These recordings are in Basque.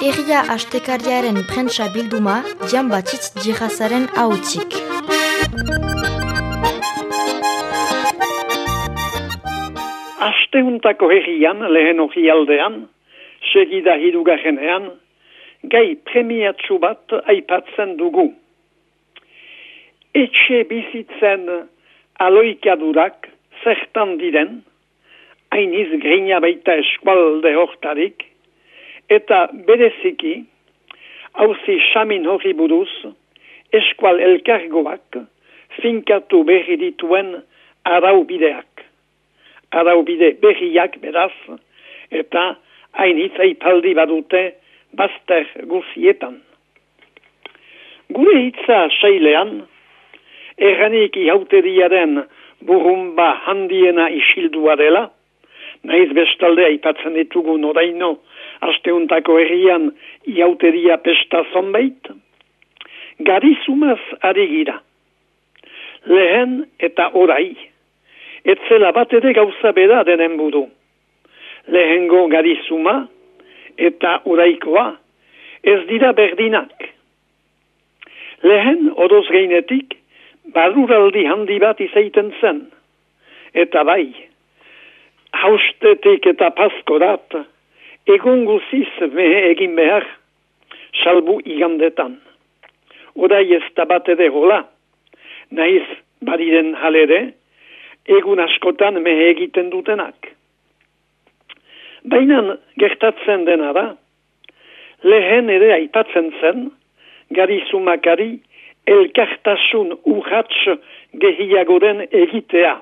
Herria astekariaren prentsa bilduma, Jan Batitz Djihazaren ahotzik. Asteuntako herrian, lehen orrialdean, segida hirugarrenean, gai premiatsu bat aipatzen dugu. Etxe bizitzen aloikadurak zertan diren, hainiz grina baita eskualde hortarik, eta bereziki, hauzi samin horri buruz, eskual elkargoak finkatu berri dituen araubideak. Araubide berriak beraz, eta hainitz aipaldi badute bazter guzietan. Gure hitza sailean, erranik ihauteriaren burumba handiena isildua dela, naiz bestalde aipatzen ditugun oraino, asteuntako herrian ihauteria pesta zonbait, garizumaz ari gira. Lehen eta orai, etzela bat ere gauza bera denen buru. Lehengo garizuma eta oraikoa ez dira berdinak. Lehen oroz gainetik baruraldi handi bat izaiten zen. Eta bai, haustetik eta paskorat egun guziz mehe egin behar, salbu igandetan. Orai ez da bat ere hola, nahiz badiren halere, egun askotan mehe egiten dutenak. Baina gertatzen dena da, lehen ere aipatzen zen, garizumakari elkartasun urrats gehiagoren egitea.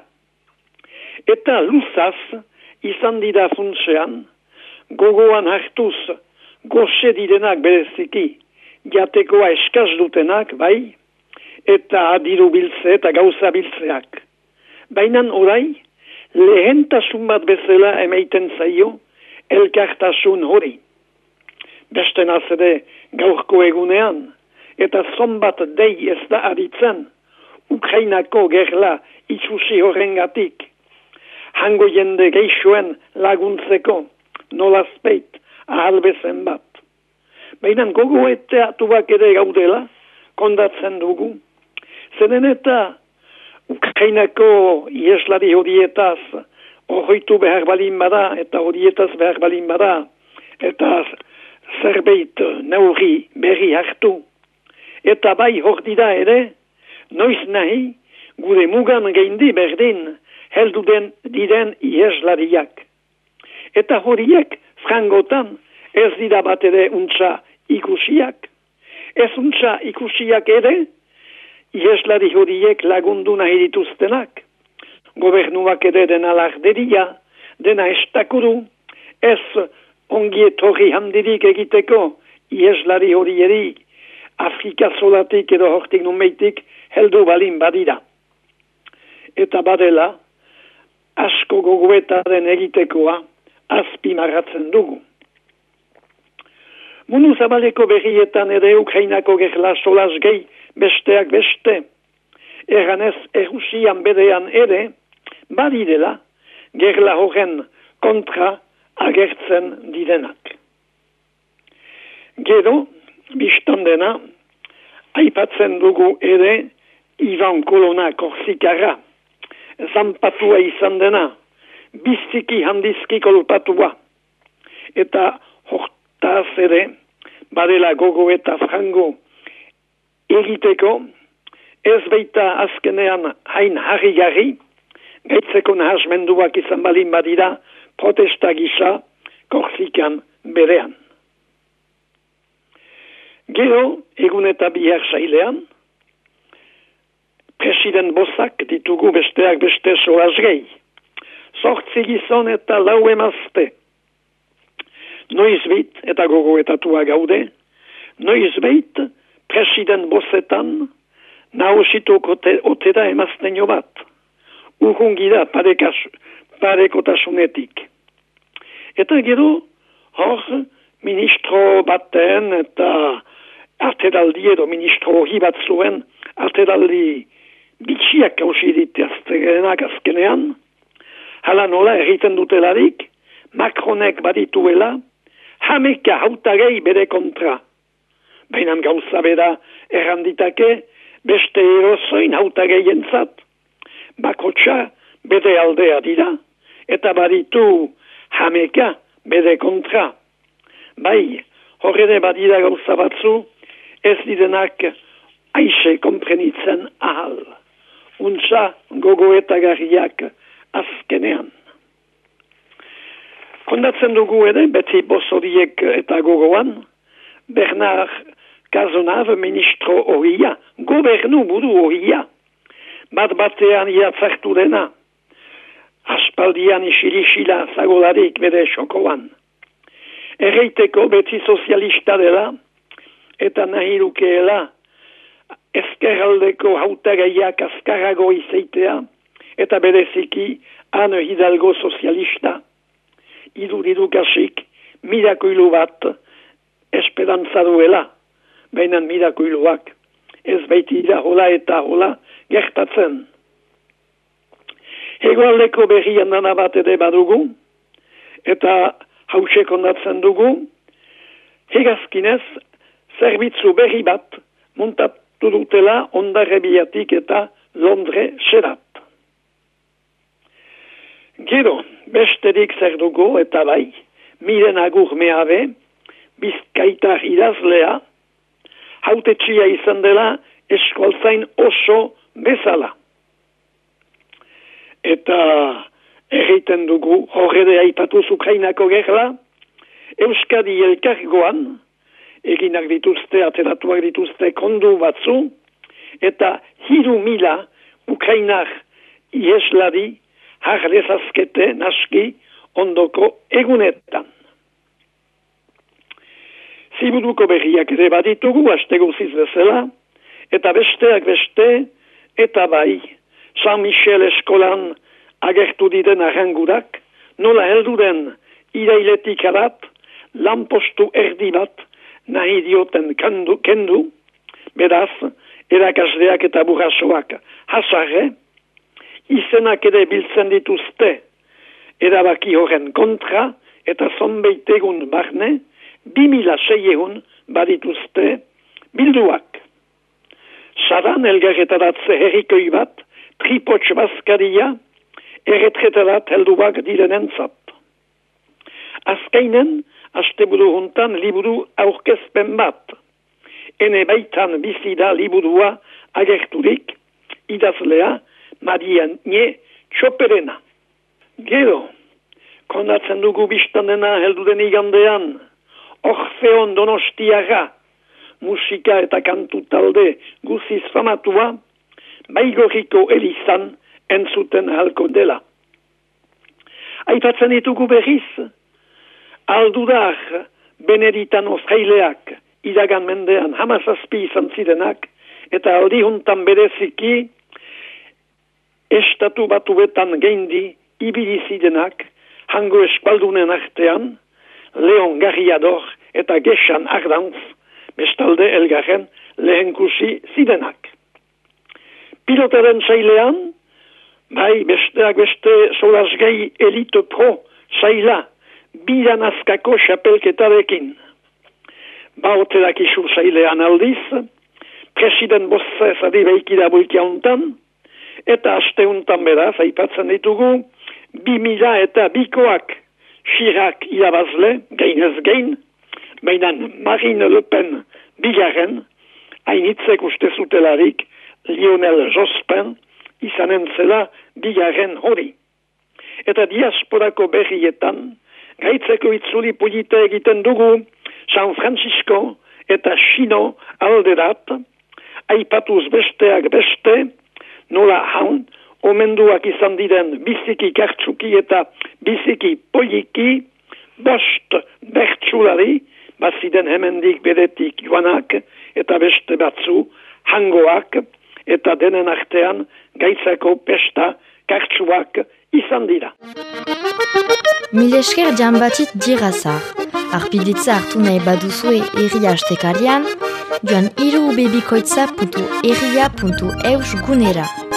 Eta luzaz, izan dira funtsean, gogoan hartuz, goxe direnak bereziki, jatekoa eskaz dutenak, bai, eta adiru biltze eta gauza biltzeak. Baina orai, lehentasun bat bezala emaiten zaio, elkartasun hori. Beste nazere gaurko egunean, eta zonbat dei ez da aditzen, Ukrainako gerla itxusi horrengatik, hango jende geixoen laguntzeko, nolazpeit ahalbezen bat. Baina gogo eta atuak ere gaudela, kondatzen dugu, zenen eta Ukrainako ieslari horietaz horretu behar balin bada, eta horietaz behar balin bada, eta zerbait neurri berri hartu. Eta bai hor dira ere, noiz nahi, gure mugan geindi berdin, heldu diren ieslariak. Eta horiek, frangotan, ez dira bat ere untsa ikusiak. Ez untsa ikusiak ere, ieslari horiek lagundu nahi dituztenak. Gobernuak ere dena larderia, dena estakuru, ez ongietorri handirik egiteko ieslari horieri Afrika solatik edo hortik numeitik heldu balin badira. Eta badela, asko gogoetaren egitekoa azpimarratzen dugu. Mundu zabaleko berrietan ere Ukrainako gerla solaz gehi besteak beste, erganez Errusian berean ere, badidela gerla horren kontra agertzen direnak. Gero, biztandena, aipatzen dugu ere Ivan Kolona Korsikara, zanpatua izan dena, biziki handizki kolpatua, eta hortaz ere, badela gogo eta frango egiteko, ez baita azkenean hain harrigarri, gaitzeko nahasmenduak izan balin badira, protesta gisa Korsikan berean. Gero, egun eta bihar sailean, president bozak ditugu besteak beste soazgei. 8 gizon eta 4 emazte. Noizbait eta gogoetatua gaude, noizbait president bozetan nahosituko otera emazteño bat. Urrungida parekotasunetik. Eta gero, hor, ministro baten eta arteraldi edo ministro hori bat zuen, arteraldi bitxiak hausi ditaztegenak azkenean, hala nola egiten dutelarik, Macronek badituela, hameka hautagei bere kontra. Baina gauza bera erranditake beste erozoin hautagei entzat. Bakotxa bere aldea dira, eta baditu hameka bere kontra. Bai, horrede badira gauza batzu, ez direnak aixe komprenitzen ahal. Untsa gogoetagarriak azkenean. Kondatzen dugu ere, beti bosodiek eta gogoan, Bernard Cazenave ministro horia, gobernu buru horia, bat batean iatzartu dena, aspaldian isilisila zagolarik bere xokoan. Erreiteko beti sozialista dela, eta nahi lukeela, ezkerraldeko hautagaiak azkarrago izaitea, eta bereziki Anne Hidalgo sozialista. Idurikasik mirakuilu bat esperantza duela, baina mirakuiluak ez baitira hola eta hola gertatzen. Hegoaldeko berrian dana bat ere badugu, eta hause kondatzen dugu, hegazkinez zerbitzu berri bat muntatu dutela Hondarribiatik eta Londre serat. Gero, besterik zer dugu eta bai, Miren Agur Meave, Bizkaitar idazlea, hautetxia izan dela eskualtzain oso bezala. Eta erreiten dugu, horrede aipatuz Ukrainako gerla, Euskadi elkargoan, eginak dituzte, ateratuak dituzte kondu batzu, eta 3.000 Ukrainar ieslari harlezazkete naski ondoko egunetan. Ziburuko berriak ere baditugu, aste guziz bezala, eta besteak beste, eta bai, San Michel eskolan agertu diren arrangurak, nola heldu den irailetik arat, lanpostu erdi bat nahi dioten kendu, beraz, erakasleak eta burrasoak hasarre, izenak ere biltzen dituzte erabaki horren kontra, eta zonbeit egun barne, 2.600 badituzte bilduak. Saran elgarretaratze herrikoi bat, tripotx bazkaria, erretretarat helduak direnentzat. Azkainen, asteburu juntan liburu aurkezpen bat. Ene baitan bizida liburua agerturik, idazlea, Marian Nie Txoperena. Gero, kondatzen dugu biztanena heldu den igandean, Orfeon Donostiaga, musika eta kantu talde guziz famatua, Baigorriko elizan entzuten halko dela. Aipatzen ditugu berriz, Aldudar Beneditano fraileak iragan mendean 17 izan zirenak, eta aldi juntan bereziki estatu batuetan geindi ibili zirenak hango eskualdunen artean, Leon Garriador eta Gesan Ardanz, bestalde elgarren lehenkusi zirenak. Pilotaren sailean, bai besteak beste solasgei elite pro saila, bidan azkako xapelketarekin. Baoterak isu sailean aldiz, president Bossez adibeikida bulkia untan, eta aste untan beraz, aipatzen ditugu, 2000 eta bikoak Chirac irabazle, gainez gain, baina Marine Le Pen bigarren, hainitzek uste zutelarik Lionel Jospin izanen zela bigarren hori. Eta diasporako berrietan, gaitzeko itzuli polita egiten dugu San Francisco eta Chino alderat, aipatuz besteak beste, nola haun, omenduak izan diren biziki kartsuki eta biziki poliki, bost bertsulari, baziden hemendik beretik joanak, eta beste batzu hangoak, eta denen artean gaitzako pesta kartsuak izan dira. Mil esker Jean-Baptiste Dirazar. Arpiditza hartu nahi baduzue herria astekarian, joan irubebikoitza.herria.eus gunera.